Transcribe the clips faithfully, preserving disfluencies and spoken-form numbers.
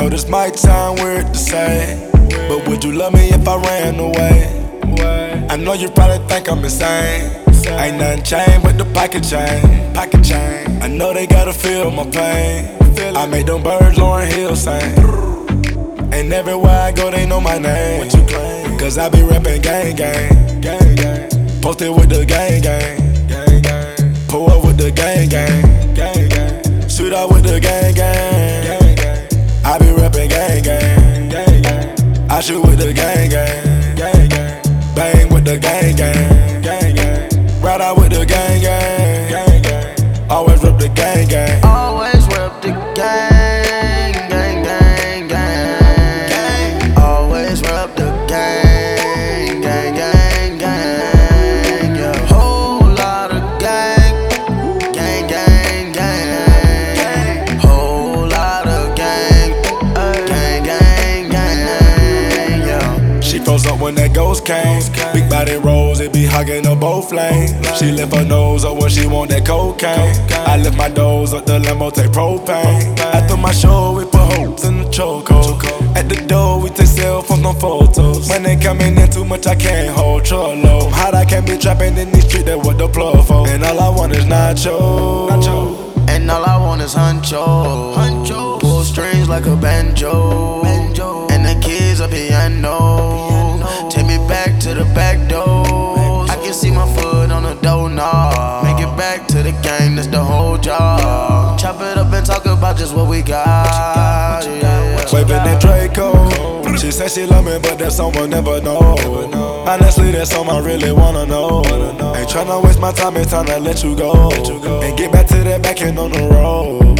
know this might sound weird to say, but would you love me if I ran away? I know you probably think I'm insane. Ain't nothing changed but the pocket chain. Pocket chain. I know they gotta feel my pain. I made them birds Lauryn Hill sing. And everywhere I go they know my name. What you claim? Cause I be rapping gang gang. Gang gang. Posted with the gang gang. Gang gang. Pull up with the gang gang. Gang gang. Shoot out with the gang gang. Gang gang. I be rapping gang gang. Gang gang. I shoot with the gang gang. Gang gang. Bang with the gang gang. Gang gang. Ride out with the gang gang. Gang gang. Always rep the gang gang. Always rep the gang, gang, gang, gang. Always rep the gang, gang, gang, gang. Yeah, whole lot of gang, gang, gang, gang. Whole lot of gang, gang, gang, gang. Yeah. She froze up when that ghost came. Big body rolls, it be hugging her both lanes. She lift her nose up when she want that cocaine. I lift my nose up, the limo take propane. After my show, we put hopes in the chokehold. At the door, we take cell phones on photos. When they coming in too much, I can't hold trollo. Hot, I can't be trapping in these streets, that what the plug for. And all I want is nacho. nacho. And all I want is huncho. Huncho. Pull strings like a banjo. banjo. And the kids a piano. piano. Take me back to the back door. I can see my foot on the doorknob. Make it back to the gang, that's the whole job. Chop it up and talk about just what we got. Yeah. Waving that Draco. She said she love me, but that someone never know. Honestly, that's something I really wanna know. Ain't tryna waste my time, it's time to let you go. And get back to that back end on the road.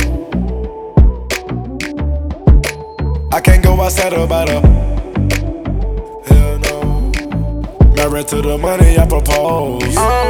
I can't go outside about her. Hell no. Married to the money I propose.